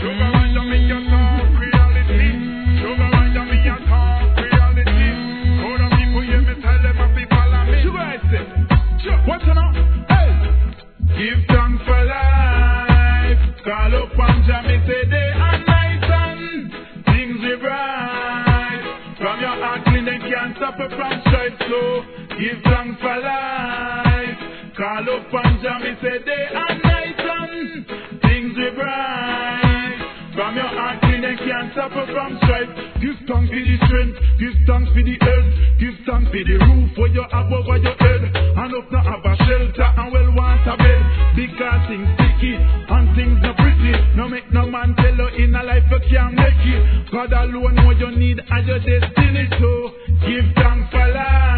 Sugar wine, you make your talk reality. Sugar wine, you make your talk reality. All the people hear me tell them I be follow me. Sugar I say, what's on? Hey, give thanks for life. Call up and jam me say day and night and things be bright. From your heart clean they can't stop it from strife. So give thanks for life. Call up and jam me say day and night and things be bright. From your heart clean they can't stop it from strife. Give thanks for the strength. Give thanks for the earth. Give thanks for the roof where you have over your head. And up now have a shelter and well want a bed. Because things sticky and things not pretty. No make no man tell you in a life you can't make it. God alone know you need and your destiny. So give thanks for life.